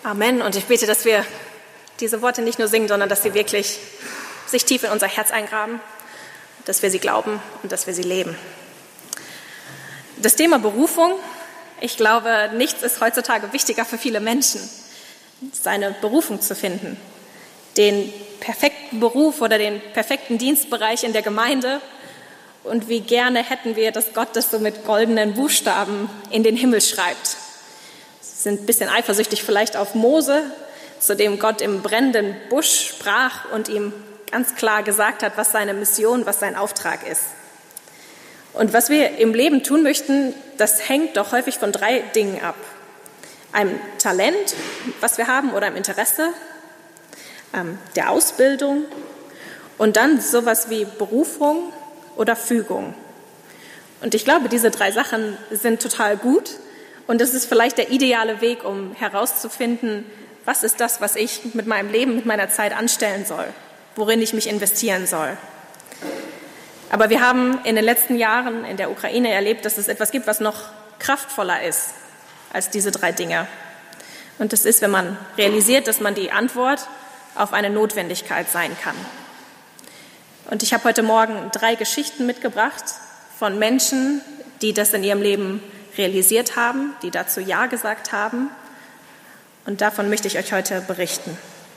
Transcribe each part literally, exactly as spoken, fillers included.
Amen. Und ich bete, dass wir diese Worte nicht nur singen, sondern dass sie wirklich sich tief in unser Herz eingraben, dass wir sie glauben und dass wir sie leben. Das Thema Berufung, ich glaube, nichts ist heutzutage wichtiger für viele Menschen, seine Berufung zu finden. Den perfekten Beruf oder den perfekten Dienstbereich in der Gemeinde. Und wie gerne hätten wir, dass Gott das so mit goldenen Buchstaben in den Himmel schreibt. Sie sind ein bisschen eifersüchtig vielleicht auf Mose, zu dem Gott im brennenden Busch sprach und ihm ganz klar gesagt hat, was seine Mission, was sein Auftrag ist. Und was wir im Leben tun möchten, das hängt doch häufig von drei Dingen ab. Einem Talent, was wir haben, oder einem Interesse, ähm, der Ausbildung und dann sowas wie Berufung oder Fügung. Und ich glaube, diese drei Sachen sind total gut und das ist vielleicht der ideale Weg, um herauszufinden, was ist das, was ich mit meinem Leben, mit meiner Zeit anstellen soll, worin ich mich investieren soll. Aber wir haben in den letzten Jahren in der Ukraine erlebt, dass es etwas gibt, was noch kraftvoller ist als diese drei Dinge. Und das ist, wenn man realisiert, dass man die Antwort auf eine Notwendigkeit sein kann. Und ich habe heute Morgen drei Geschichten mitgebracht von Menschen, die das in ihrem Leben realisiert haben, die dazu Ja gesagt haben. Und davon möchte ich euch heute berichten.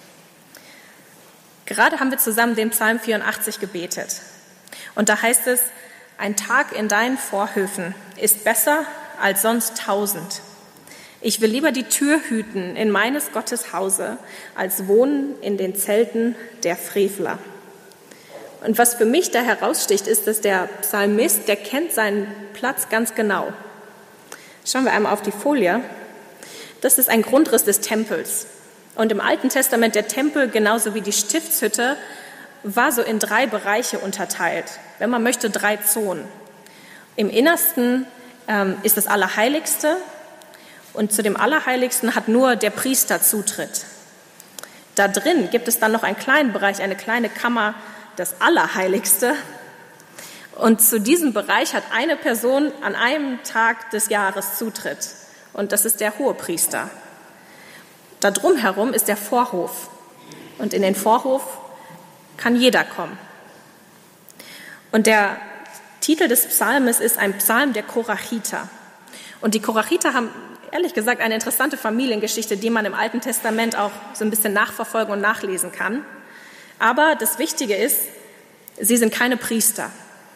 Gerade haben wir zusammen den Psalm vierundachtzig gebetet. Und da heißt es, ein Tag in deinen Vorhöfen ist besser als sonst tausend. Ich will lieber die Tür hüten in meines Gottes Hause, als wohnen in den Zelten der Frevler. Und was für mich da heraussticht, ist, dass der Psalmist, der kennt seinen Platz ganz genau. Schauen wir einmal auf die Folie. Das ist ein Grundriss des Tempels. Und im Alten Testament der Tempel, genauso wie die Stiftshütte, war so in drei Bereiche unterteilt. Wenn man möchte, drei Zonen. Im Innersten ähm, ist das Allerheiligste und zu dem Allerheiligsten hat nur der Priester Zutritt. Da drin gibt es dann noch einen kleinen Bereich, eine kleine Kammer, das Allerheiligste. Und zu diesem Bereich hat eine Person an einem Tag des Jahres Zutritt. Und das ist der Hohepriester. Da drumherum ist der Vorhof. Und in den Vorhof kann jeder kommen. Und der Titel des Psalmes ist ein Psalm der Korachiter. Und die Korachiter haben ehrlich gesagt eine interessante Familiengeschichte, die man im Alten Testament auch so ein bisschen nachverfolgen und nachlesen kann. Aber das Wichtige ist, sie sind keine Priester.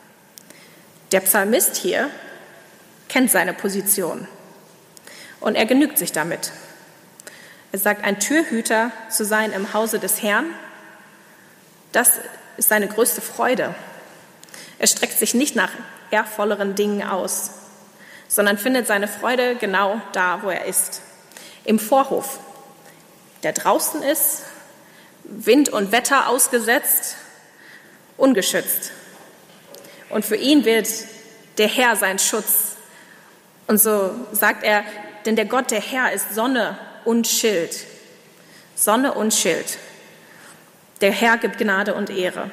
Der Psalmist hier kennt seine Position und er genügt sich damit. Er sagt, ein Türhüter zu sein im Hause des Herrn, das ist seine größte Freude. Er streckt sich nicht nach ehrvolleren Dingen aus, sondern findet seine Freude genau da, wo er ist. Im Vorhof, der draußen ist, Wind und Wetter ausgesetzt, ungeschützt. Und für ihn wird der Herr sein Schutz. Und so sagt er, denn der Gott, der Herr, ist Sonne und Schild. Sonne und Schild. Der Herr gibt Gnade und Ehre.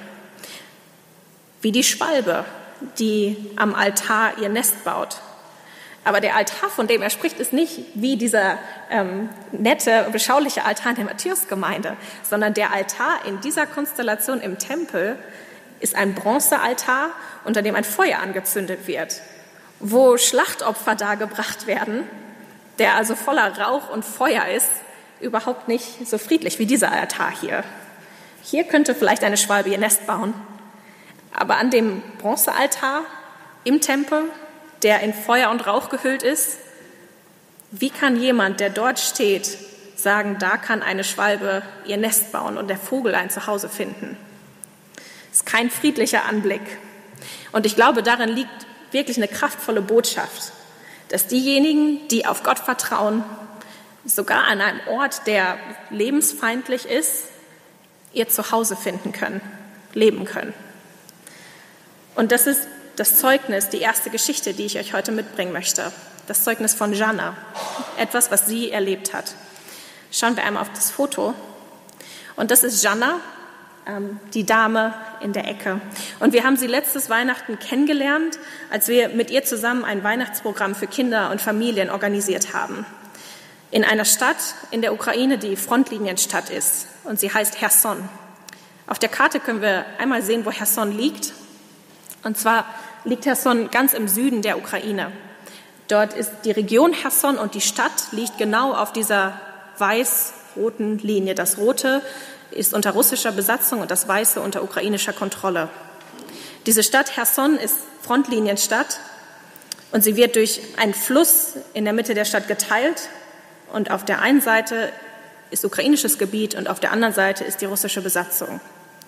Wie die Schwalbe, die am Altar ihr Nest baut. Aber der Altar, von dem er spricht, ist nicht wie dieser ähm, nette, beschauliche Altar in der Matthäusgemeinde, sondern der Altar in dieser Konstellation im Tempel ist ein Bronzealtar, unter dem ein Feuer angezündet wird, wo Schlachtopfer dargebracht werden, der also voller Rauch und Feuer ist, überhaupt nicht so friedlich wie dieser Altar hier. Hier könnte vielleicht eine Schwalbe ihr Nest bauen, aber an dem Bronzealtar im Tempel, der in Feuer und Rauch gehüllt ist, wie kann jemand, der dort steht, sagen, da kann eine Schwalbe ihr Nest bauen und der Vogel ein Zuhause finden? Das ist kein friedlicher Anblick. Und ich glaube, darin liegt wirklich eine kraftvolle Botschaft, dass diejenigen, die auf Gott vertrauen, sogar an einem Ort, der lebensfeindlich ist, ihr Zuhause finden können, leben können. Und das ist das Zeugnis, die erste Geschichte, die ich euch heute mitbringen möchte. Das Zeugnis von Jana. Etwas, was sie erlebt hat. Schauen wir einmal auf das Foto. Und das ist Jana, ähm, die Dame in der Ecke. Und wir haben sie letztes Weihnachten kennengelernt, als wir mit ihr zusammen ein Weihnachtsprogramm für Kinder und Familien organisiert haben. in einer Stadt in der Ukraine, die Frontlinienstadt ist. Und sie heißt Cherson. Auf der Karte können wir einmal sehen, wo Cherson liegt. Und zwar liegt Cherson ganz im Süden der Ukraine. Dort ist die Region Cherson und die Stadt liegt genau auf dieser weiß-roten Linie. Das Rote ist unter russischer Besatzung und das Weiße unter ukrainischer Kontrolle. Diese Stadt Cherson ist Frontlinienstadt und sie wird durch einen Fluss in der Mitte der Stadt geteilt. Und auf der einen Seite ist ukrainisches Gebiet und auf der anderen Seite ist die russische Besatzung.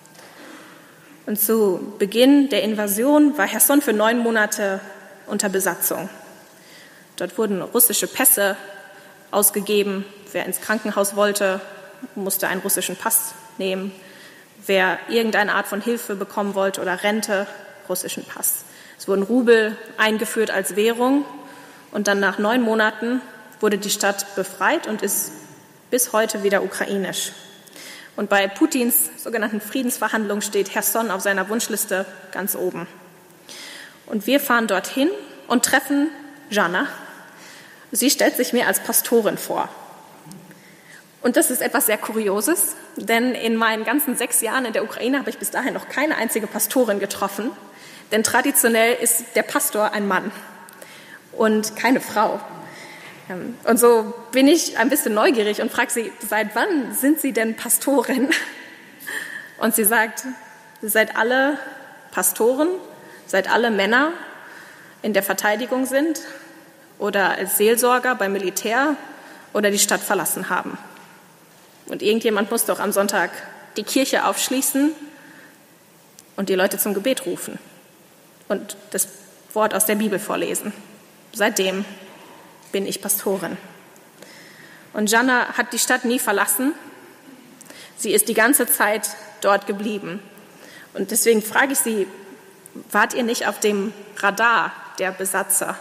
Und zu Beginn der Invasion war Cherson für neun Monate unter Besatzung. Dort wurden russische Pässe ausgegeben. Wer ins Krankenhaus wollte, musste einen russischen Pass nehmen. Wer irgendeine Art von Hilfe bekommen wollte oder Rente, russischen Pass. Es wurden Rubel eingeführt als Währung und dann nach neun Monaten wurde die Stadt befreit und ist bis heute wieder ukrainisch. Und bei Putins sogenannten Friedensverhandlungen steht Cherson auf seiner Wunschliste ganz oben. Und wir fahren dorthin und treffen Jana. Sie stellt sich mir als Pastorin vor. Und das ist etwas sehr Kurioses, denn in meinen ganzen sechs Jahren in der Ukraine habe ich bis dahin noch keine einzige Pastorin getroffen, denn traditionell ist der Pastor ein Mann und keine Frau. Und so bin ich ein bisschen neugierig und frage sie, seit wann sind Sie denn Pastorin? Und sie sagt, seit alle Pastoren, seit alle Männer in der Verteidigung sind oder als Seelsorger beim Militär oder die Stadt verlassen haben. Und irgendjemand muss doch am Sonntag die Kirche aufschließen und die Leute zum Gebet rufen und das Wort aus der Bibel vorlesen. Seitdem bin ich Pastorin. Und Jana hat die Stadt nie verlassen. Sie ist die ganze Zeit dort geblieben. Und deswegen frage ich Sie, wart ihr nicht auf dem Radar der Besatzer?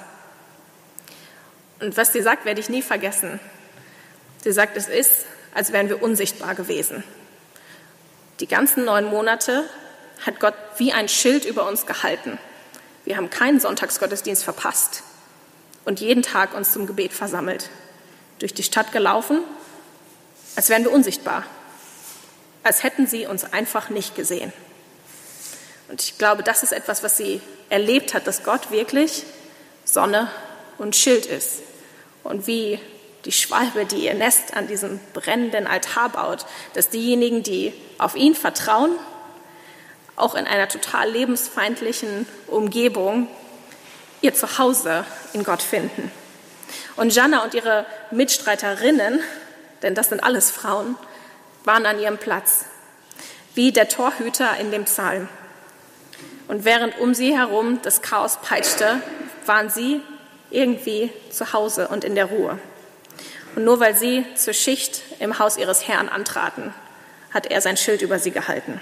Und was sie sagt, werde ich nie vergessen. Sie sagt, es ist, als wären wir unsichtbar gewesen. Die ganzen neun Monate hat Gott wie ein Schild über uns gehalten. Wir haben keinen Sonntagsgottesdienst verpasst und jeden Tag uns zum Gebet versammelt, durch die Stadt gelaufen, als wären wir unsichtbar, als hätten sie uns einfach nicht gesehen. Und ich glaube, das ist etwas, was sie erlebt hat, dass Gott wirklich Sonne und Schild ist. Und wie die Schwalbe, die ihr Nest an diesem brennenden Altar baut, dass diejenigen, die auf ihn vertrauen, auch in einer total lebensfeindlichen Umgebung ihr Zuhause in Gott finden. Und Jana und ihre Mitstreiterinnen, denn das sind alles Frauen, waren an ihrem Platz, wie der Torhüter in dem Psalm. Und während um sie herum das Chaos peitschte, waren sie irgendwie zu Hause und in der Ruhe. Und nur weil sie zur Schicht im Haus ihres Herrn antraten, hat er sein Schild über sie gehalten.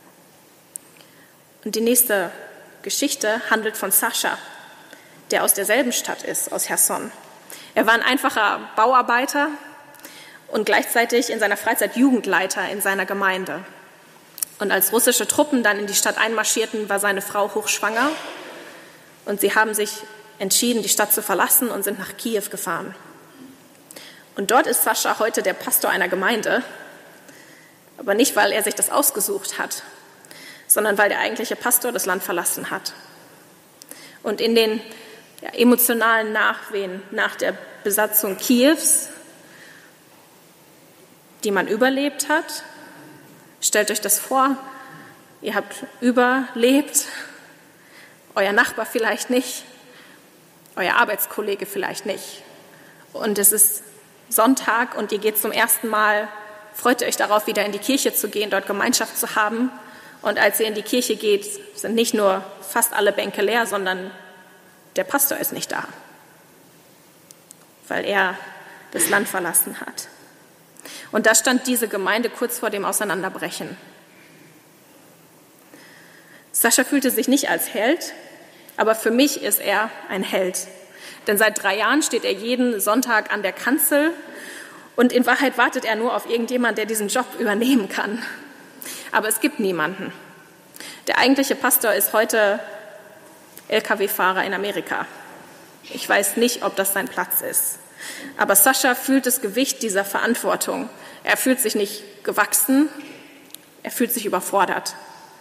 Und die nächste Geschichte handelt von Sascha, der aus derselben Stadt ist, aus Cherson. Er war ein einfacher Bauarbeiter und gleichzeitig in seiner Freizeit Jugendleiter in seiner Gemeinde. Und als russische Truppen dann in die Stadt einmarschierten, war seine Frau hochschwanger und sie haben sich entschieden, die Stadt zu verlassen und sind nach Kiew gefahren. Und dort ist Sascha heute der Pastor einer Gemeinde, aber nicht, weil er sich das ausgesucht hat, sondern weil der eigentliche Pastor das Land verlassen hat. Und in den ja, emotionalen Nachwehen nach der Besatzung Kiews, die man überlebt hat, stellt euch das vor, ihr habt überlebt, euer Nachbar vielleicht nicht, euer Arbeitskollege vielleicht nicht. Und es ist Sonntag und ihr geht zum ersten Mal, freut ihr euch darauf, wieder in die Kirche zu gehen, dort Gemeinschaft zu haben. Und als ihr in die Kirche geht, sind nicht nur fast alle Bänke leer, sondern der Pastor ist nicht da, weil er das Land verlassen hat. Und da stand diese Gemeinde kurz vor dem Auseinanderbrechen. Sascha fühlte sich nicht als Held, aber für mich ist er ein Held. Denn seit drei Jahren steht er jeden Sonntag an der Kanzel und in Wahrheit wartet er nur auf irgendjemanden, der diesen Job übernehmen kann. Aber es gibt niemanden. Der eigentliche Pastor ist heute L K W-Fahrer in Amerika. Ich weiß nicht, ob das sein Platz ist. Aber Sascha fühlt das Gewicht dieser Verantwortung. Er fühlt sich nicht gewachsen, er fühlt sich überfordert.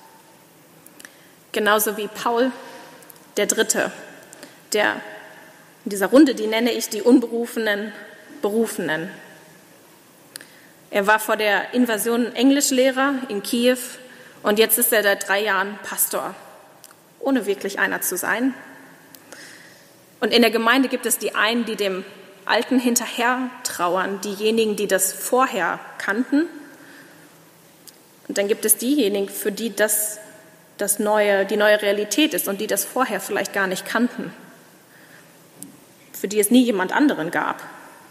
Genauso wie Paul, der Dritte, der in dieser Runde, die nenne ich die unberufenen Berufenen. Er war vor der Invasion Englischlehrer in Kiew und jetzt ist er seit drei Jahren Pastor, ohne wirklich einer zu sein. Und in der Gemeinde gibt es die einen, die dem Alten hinterher trauern, diejenigen, die das vorher kannten. Und dann gibt es diejenigen, für die das, das neue, die neue Realität ist und die das vorher vielleicht gar nicht kannten, für die es nie jemand anderen gab.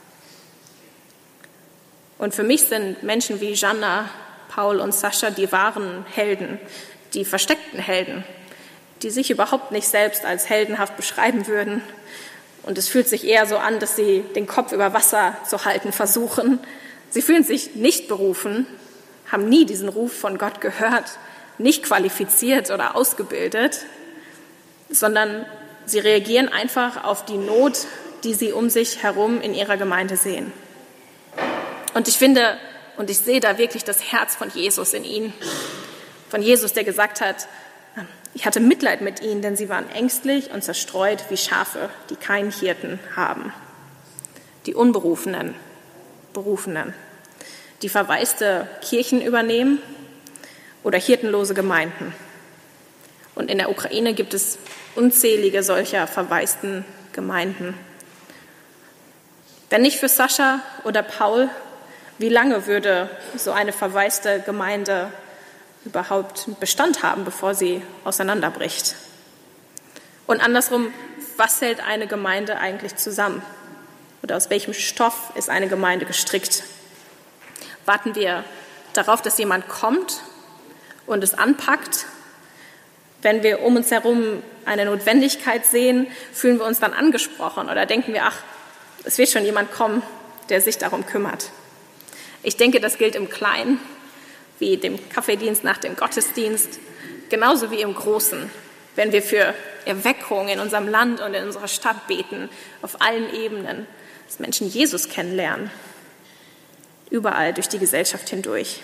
Und für mich sind Menschen wie Jana, Paul und Sascha die wahren Helden, die versteckten Helden, die sich überhaupt nicht selbst als heldenhaft beschreiben würden. Und es fühlt sich eher so an, dass sie den Kopf über Wasser zu halten versuchen. Sie fühlen sich nicht berufen, haben nie diesen Ruf von Gott gehört, nicht qualifiziert oder ausgebildet, sondern sie reagieren einfach auf die Not, die sie um sich herum in ihrer Gemeinde sehen. Und ich finde und ich sehe da wirklich das Herz von Jesus in ihnen, von Jesus, der gesagt hat, ich hatte Mitleid mit ihnen, denn sie waren ängstlich und zerstreut wie Schafe, die keinen Hirten haben. Die Unberufenen, Berufenen, die verwaiste Kirchen übernehmen oder hirtenlose Gemeinden. Und in der Ukraine gibt es unzählige solcher verwaisten Gemeinden. Wenn nicht für Sascha oder Paul, wie lange würde so eine verwaiste Gemeinde überhaupt Bestand haben, bevor sie auseinanderbricht? Und andersrum, was hält eine Gemeinde eigentlich zusammen? Oder aus welchem Stoff ist eine Gemeinde gestrickt? Warten wir darauf, dass jemand kommt und es anpackt? Wenn wir um uns herum eine Notwendigkeit sehen, fühlen wir uns dann angesprochen oder denken wir, ach, es wird schon jemand kommen, der sich darum kümmert. Ich denke, das gilt im Kleinen, wie dem Kaffeedienst nach dem Gottesdienst, genauso wie im Großen, wenn wir für Erweckung in unserem Land und in unserer Stadt beten, auf allen Ebenen, dass Menschen Jesus kennenlernen, überall durch die Gesellschaft hindurch.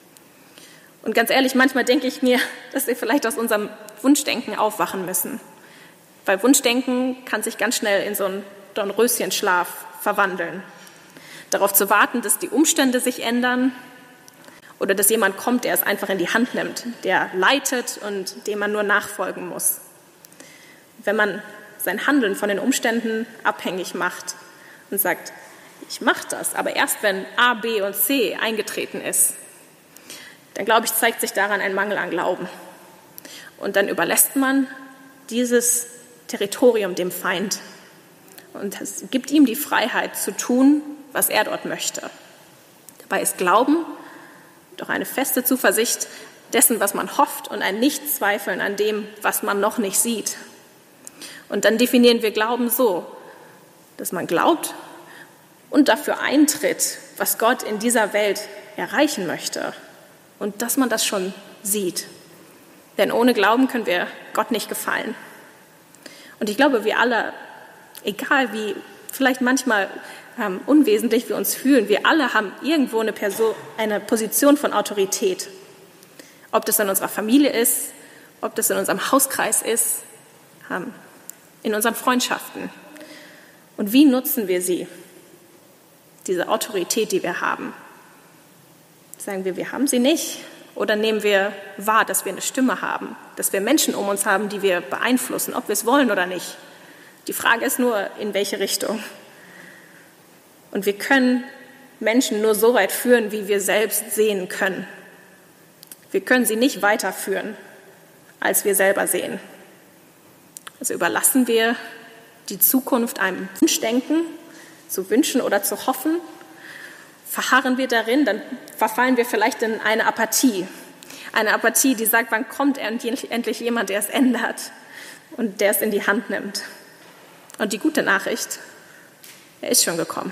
Und ganz ehrlich, manchmal denke ich mir, dass wir vielleicht aus unserem Wunschdenken aufwachen müssen, weil Wunschdenken kann sich ganz schnell in so einen Dornröschenschlaf verwandeln. Darauf zu warten, dass die Umstände sich ändern oder dass jemand kommt, der es einfach in die Hand nimmt, der leitet und dem man nur nachfolgen muss. Wenn man sein Handeln von den Umständen abhängig macht und sagt, ich mache das, aber erst wenn A, B und C eingetreten ist, dann glaube ich, zeigt sich daran ein Mangel an Glauben. Und dann überlässt man dieses Territorium dem Feind und es gibt ihm die Freiheit zu tun, was er dort möchte. Dabei ist Glauben doch eine feste Zuversicht dessen, was man hofft und ein Nichtzweifeln an dem, was man noch nicht sieht. Und dann definieren wir Glauben so, dass man glaubt und dafür eintritt, was Gott in dieser Welt erreichen möchte und dass man das schon sieht. Denn ohne Glauben können wir Gott nicht gefallen. Und ich glaube, wir alle, egal wie vielleicht manchmal ähm, unwesentlich wir uns fühlen, wir alle haben irgendwo eine, Person, eine Position von Autorität. Ob das in unserer Familie ist, ob das in unserem Hauskreis ist, ähm, in unseren Freundschaften. Und wie nutzen wir sie, diese Autorität, die wir haben? Sagen wir, wir haben sie nicht? Oder nehmen wir wahr, dass wir eine Stimme haben, dass wir Menschen um uns haben, die wir beeinflussen, ob wir es wollen oder nicht? Die Frage ist nur, in welche Richtung. Und wir können Menschen nur so weit führen, wie wir selbst sehen können. Wir können sie nicht weiterführen, als wir selber sehen. Also überlassen wir die Zukunft einem Wunschdenken, zu wünschen oder zu hoffen. Verharren wir darin, dann verfallen wir vielleicht in eine Apathie. Eine Apathie, die sagt, wann kommt endlich jemand, der es ändert und der es in die Hand nimmt. Und die gute Nachricht, er ist schon gekommen.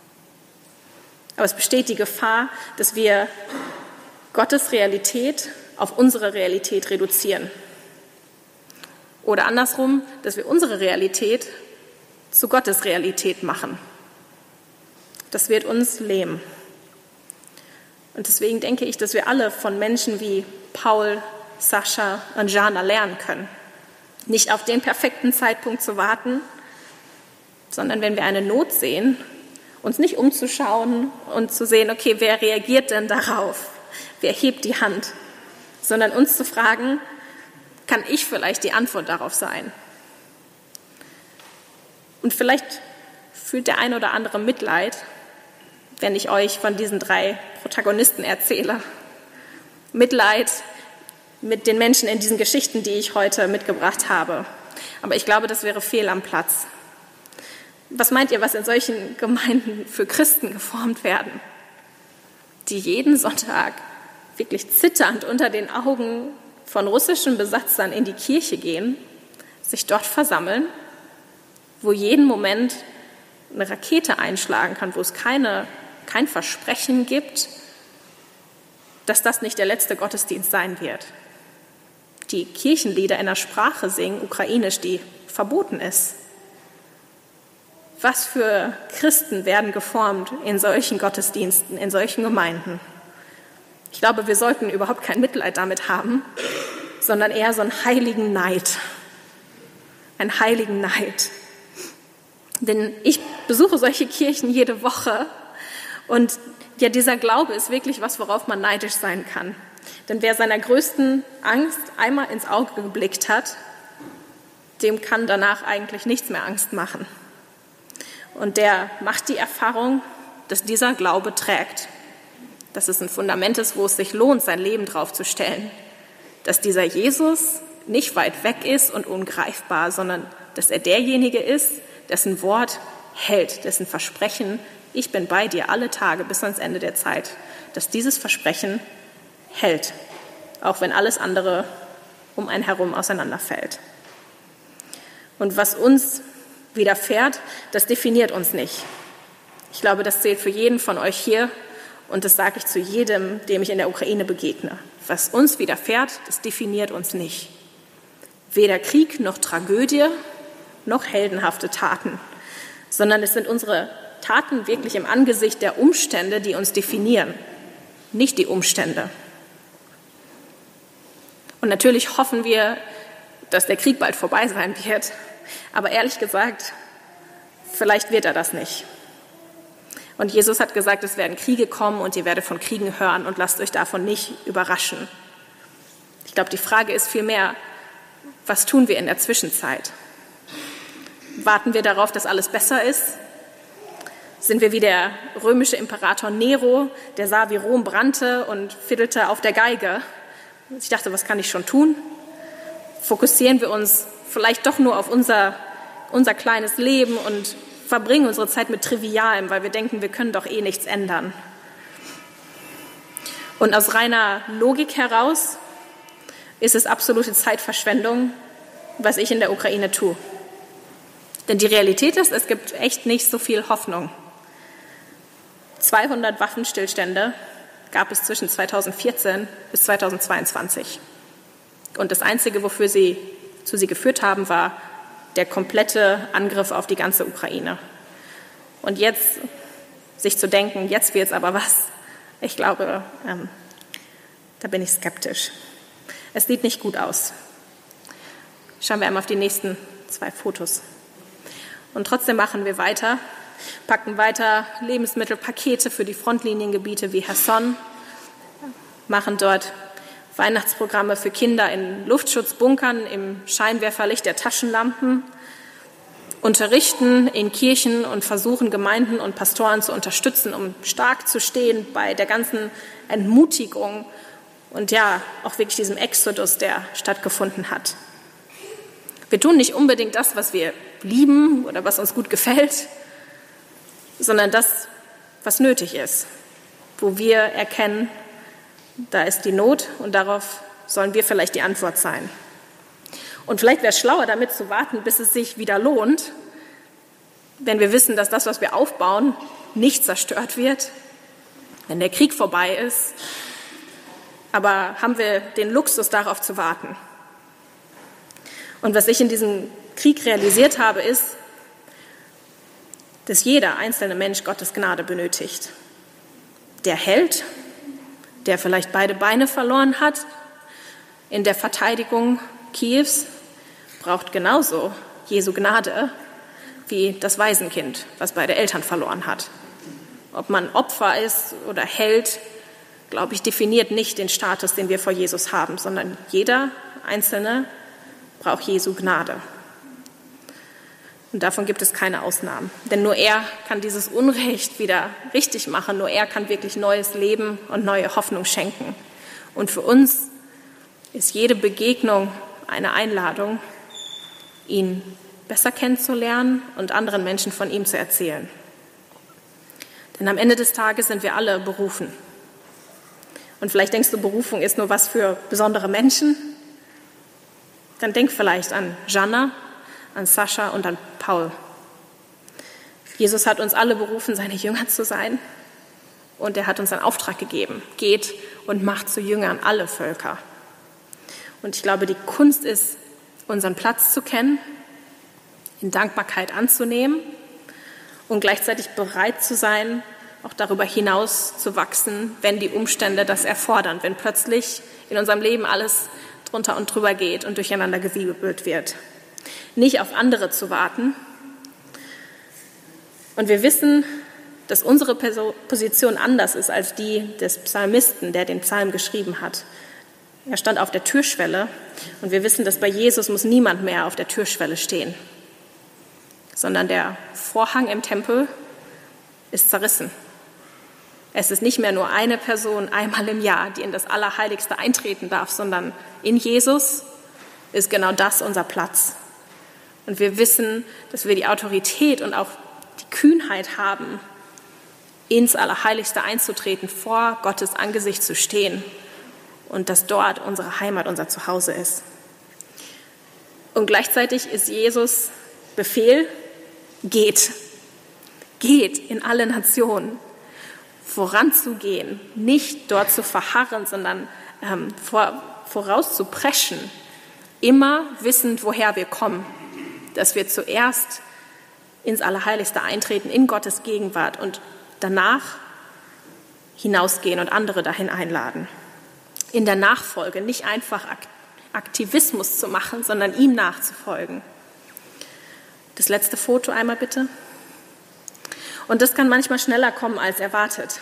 Aber es besteht die Gefahr, dass wir Gottes Realität auf unsere Realität reduzieren. Oder andersrum, dass wir unsere Realität zu Gottes Realität machen. das wird uns lähmen. Und deswegen denke ich, dass wir alle von Menschen wie Paul, Sascha und Jana lernen können. Nicht auf den perfekten Zeitpunkt zu warten, sondern wenn wir eine Not sehen, uns nicht umzuschauen und zu sehen, okay, wer reagiert denn darauf? Wer hebt die Hand? Sondern uns zu fragen, kann ich vielleicht die Antwort darauf sein? Und vielleicht fühlt der ein oder andere Mitleid, wenn ich euch von diesen drei Protagonisten erzähle. Mitleid mit den Menschen in diesen Geschichten, die ich heute mitgebracht habe. Aber ich glaube, das wäre fehl am Platz. Was meint ihr, was in solchen Gemeinden für Christen geformt werden, die jeden Sonntag wirklich zitternd unter den Augen von russischen Besatzern in die Kirche gehen, sich dort versammeln, wo jeden Moment eine Rakete einschlagen kann, wo es keine, kein Versprechen gibt, dass das nicht der letzte Gottesdienst sein wird. Die Kirchenlieder in einer Sprache singen, ukrainisch, die verboten ist. Was für Christen werden geformt in solchen Gottesdiensten, in solchen Gemeinden? Ich glaube, wir sollten überhaupt kein Mitleid damit haben, sondern eher so einen heiligen Neid. Einen heiligen Neid. Denn ich besuche solche Kirchen jede Woche und ja, dieser Glaube ist wirklich was, worauf man neidisch sein kann. Denn wer seiner größten Angst einmal ins Auge geblickt hat, dem kann danach eigentlich nichts mehr Angst machen. Und der macht die Erfahrung, dass dieser Glaube trägt, dass es ein Fundament ist, wo es sich lohnt, sein Leben drauf zu stellen, dass dieser Jesus nicht weit weg ist und ungreifbar, sondern dass er derjenige ist, dessen Wort hält, dessen Versprechen, ich bin bei dir alle Tage bis ans Ende der Zeit, dass dieses Versprechen hält, auch wenn alles andere um einen herum auseinanderfällt. Und was uns widerfährt, das definiert uns nicht. Ich glaube, das zählt für jeden von euch hier und das sage ich zu jedem, dem ich in der Ukraine begegne. Was uns widerfährt, das definiert uns nicht. Weder Krieg noch Tragödie noch heldenhafte Taten, sondern es sind unsere Taten wirklich im Angesicht der Umstände, die uns definieren, nicht die Umstände. Und natürlich hoffen wir, dass der Krieg bald vorbei sein wird. Aber ehrlich gesagt, vielleicht wird er das nicht. Und Jesus hat gesagt, es werden Kriege kommen und ihr werdet von Kriegen hören und lasst euch davon nicht überraschen. Ich glaube, die Frage ist vielmehr, was tun wir in der Zwischenzeit? Warten wir darauf, dass alles besser ist? Sind wir wie der römische Imperator Nero, der sah, wie Rom brannte und fiddelte auf der Geige? Ich dachte, was kann ich schon tun? Fokussieren wir uns vielleicht doch nur auf unser, unser kleines Leben und verbringen unsere Zeit mit Trivialem, weil wir denken, wir können doch eh nichts ändern. Und aus reiner Logik heraus ist es absolute Zeitverschwendung, was ich in der Ukraine tue. Denn die Realität ist, es gibt echt nicht so viel Hoffnung. zweihundert Waffenstillstände gab es zwischen zweitausendvierzehn bis zweitausendzweiundzwanzig. Und das Einzige, wofür sie zu sie geführt haben, war der komplette Angriff auf die ganze Ukraine. Und jetzt sich zu denken, jetzt wird's aber was, ich glaube, ähm, da bin ich skeptisch. Es sieht nicht gut aus. Schauen wir einmal auf die nächsten zwei Fotos. Und trotzdem machen wir weiter, packen weiter Lebensmittelpakete für die Frontliniengebiete wie Cherson, machen dort Weihnachtsprogramme für Kinder in Luftschutzbunkern im Scheinwerferlicht der Taschenlampen, unterrichten in Kirchen und versuchen Gemeinden und Pastoren zu unterstützen, um stark zu stehen bei der ganzen Entmutigung und ja, auch wirklich diesem Exodus, der stattgefunden hat. Wir tun nicht unbedingt das, was wir lieben oder was uns gut gefällt, sondern das, was nötig ist, wo wir erkennen, da ist die Not und darauf sollen wir vielleicht die Antwort sein. Und vielleicht wäre es schlauer, damit zu warten, bis es sich wieder lohnt, wenn wir wissen, dass das, was wir aufbauen, nicht zerstört wird, wenn der Krieg vorbei ist. Aber haben wir den Luxus, darauf zu warten? Und was ich in diesem Krieg realisiert habe, ist, dass jeder einzelne Mensch Gottes Gnade benötigt. Der Held, der vielleicht beide Beine verloren hat in der Verteidigung Kiews, braucht genauso Jesu Gnade wie das Waisenkind, was beide Eltern verloren hat. Ob man Opfer ist oder Held, glaube ich, definiert nicht den Status, den wir vor Jesus haben, sondern jeder Einzelne braucht Jesu Gnade. Und davon gibt es keine Ausnahmen. Denn nur er kann dieses Unrecht wieder richtig machen. Nur er kann wirklich neues Leben und neue Hoffnung schenken. Und für uns ist jede Begegnung eine Einladung, ihn besser kennenzulernen und anderen Menschen von ihm zu erzählen. Denn am Ende des Tages sind wir alle berufen. Und vielleicht denkst du, Berufung ist nur was für besondere Menschen. Dann denk vielleicht an Jana, an Sascha und an Paul. Jesus hat uns alle berufen, seine Jünger zu sein. Und er hat uns einen Auftrag gegeben. Geht und macht zu Jüngern alle Völker. Und ich glaube, die Kunst ist, unseren Platz zu kennen, in Dankbarkeit anzunehmen und gleichzeitig bereit zu sein, auch darüber hinaus zu wachsen, wenn die Umstände das erfordern, wenn plötzlich in unserem Leben alles drunter und drüber geht und durcheinander gewirbelt wird. Nicht auf andere zu warten. Und wir wissen, dass unsere Position anders ist als die des Psalmisten, der den Psalm geschrieben hat. Er stand auf der Türschwelle und wir wissen, dass bei Jesus muss niemand mehr auf der Türschwelle stehen, sondern der Vorhang im Tempel ist zerrissen. Es ist nicht mehr nur eine Person einmal im Jahr, die in das Allerheiligste eintreten darf, sondern in Jesus ist genau das unser Platz. Und wir wissen, dass wir die Autorität und auch die Kühnheit haben, ins Allerheiligste einzutreten, vor Gottes Angesicht zu stehen und dass dort unsere Heimat, unser Zuhause ist. Und gleichzeitig ist Jesus Befehl, geht, geht in alle Nationen, voranzugehen, nicht dort zu verharren, sondern ähm, vor, voraus zu preschen, immer wissend, woher wir kommen, dass wir zuerst ins Allerheiligste eintreten, in Gottes Gegenwart und danach hinausgehen und andere dahin einladen. In der Nachfolge nicht einfach Aktivismus zu machen, sondern ihm nachzufolgen. Das letzte Foto einmal bitte. Und das kann manchmal schneller kommen als erwartet.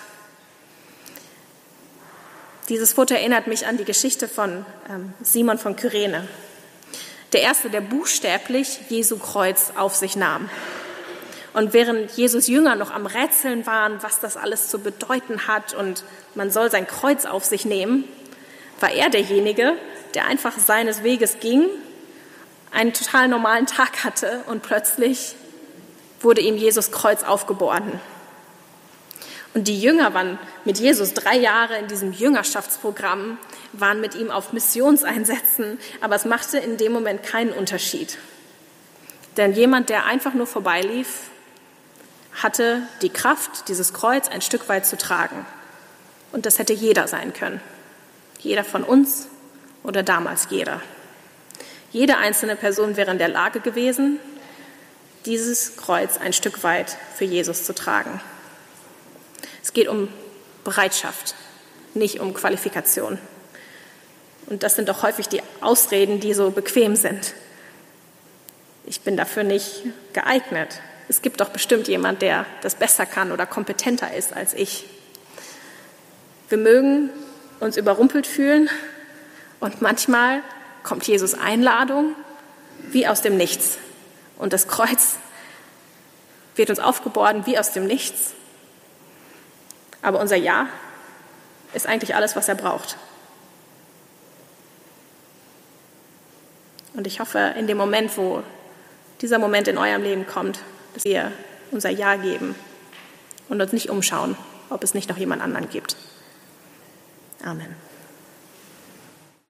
Dieses Foto erinnert mich an die Geschichte von ähm, Simon von Kyrene. Der Erste, der buchstäblich Jesu Kreuz auf sich nahm. Und während Jesus Jünger noch am Rätseln waren, was das alles zu bedeuten hat und man soll sein Kreuz auf sich nehmen, war er derjenige, der einfach seines Weges ging, einen total normalen Tag hatte und plötzlich wurde ihm Jesus Kreuz aufgeboren. Und die Jünger waren mit Jesus drei Jahre in diesem Jüngerschaftsprogramm, waren mit ihm auf Missionseinsätzen, aber es machte in dem Moment keinen Unterschied. Denn jemand, der einfach nur vorbeilief, hatte die Kraft, dieses Kreuz ein Stück weit zu tragen. Und das hätte jeder sein können. Jeder von uns oder damals jeder. Jede einzelne Person wäre in der Lage gewesen, dieses Kreuz ein Stück weit für Jesus zu tragen. Es geht um Bereitschaft, nicht um Qualifikation. Und das sind doch häufig die Ausreden, die so bequem sind. Ich bin dafür nicht geeignet. Es gibt doch bestimmt jemand, der das besser kann oder kompetenter ist als ich. Wir mögen uns überrumpelt fühlen und manchmal kommt Jesus' Einladung wie aus dem Nichts. Und das Kreuz wird uns aufgeboren wie aus dem Nichts. Aber unser Ja ist eigentlich alles, was er braucht. Und ich hoffe, in dem Moment, wo dieser Moment in eurem Leben kommt, dass wir unser Ja geben und uns nicht umschauen, ob es nicht noch jemand anderen gibt. Amen.